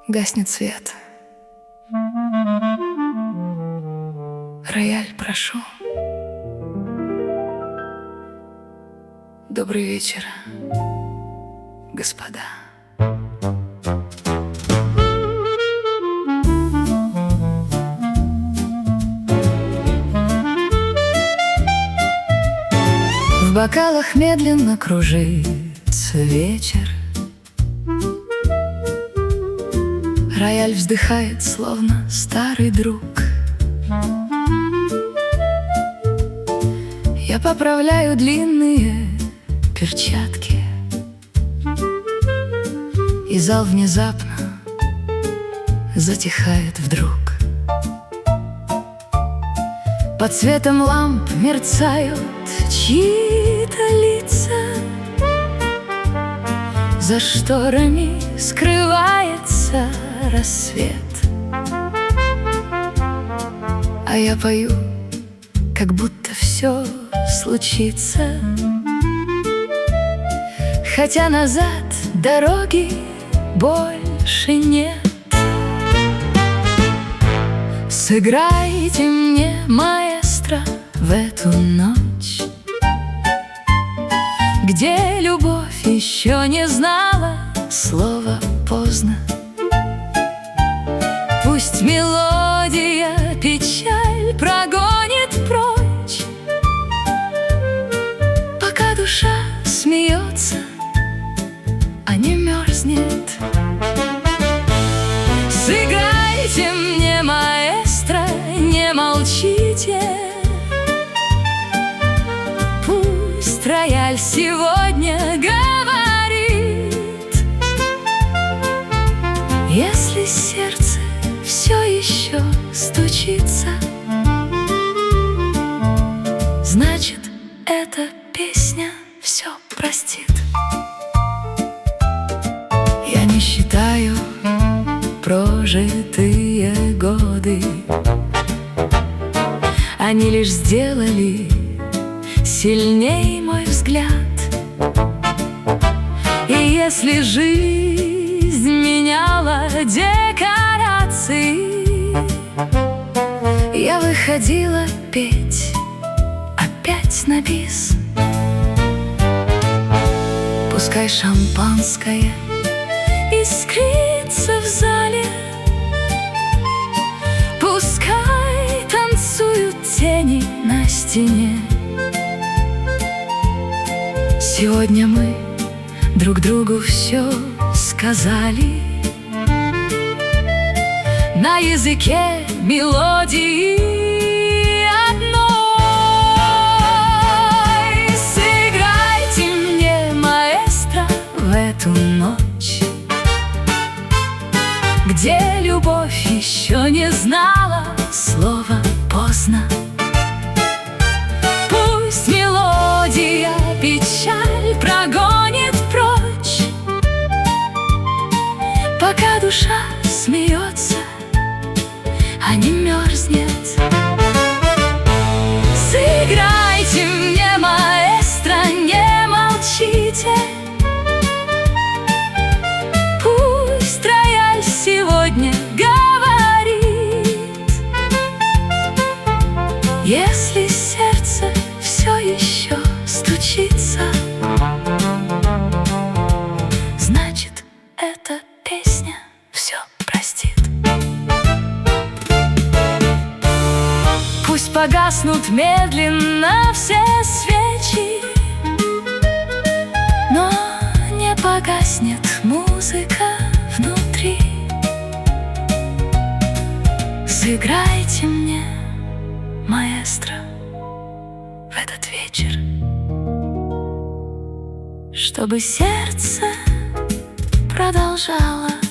Гаснет свет. Рояль, прошу. Добрый вечер, господа. В бокалах медленно кружится вечер. Рояль вздыхает, словно старый друг. Я поправляю длинные перчатки, и зал внезапно затихает вдруг. Под светом ламп мерцают чьи-то лица, за шторами скрывается рассвет. А я пою, как будто все случится, хотя назад дороги больше нет. Сыграйте мне, маэстро, в эту ночь, где любовь еще не знала слова «поздно». Пусть мелодия печаль прогонит прочь, пока душа смеется, а не мерзнет. Сыграйте мне, маэстро, не молчите. Пусть рояль сегодня говорит, если сердце все еще стучится, значит, эта песня все простит. Я не считаю прожитые годы, они лишь сделали сильней мой взгляд. И если жизнь меняла декорации, я выходила петь опять на бис. Пускай шампанское искрится в зале, пускай танцуют тени на стене. Сегодня мы друг другу все сказали на языке мелодии одной. Сыграйте мне, маэстро, в эту ночь, где любовь еще не знала слова «поздно». Пусть мелодия печаль прогонит прочь, пока душа смеется, а не мерзнет. Сыграйте мне, маэстро, не молчите. Пусть рояль сегодня говорит, если сердце все еще стучится, значит, эта песня все простит. Пусть погаснут медленно все свечи, но не погаснет музыка внутри. Сыграйте мне, маэстро, в этот вечер, чтобы сердце продолжало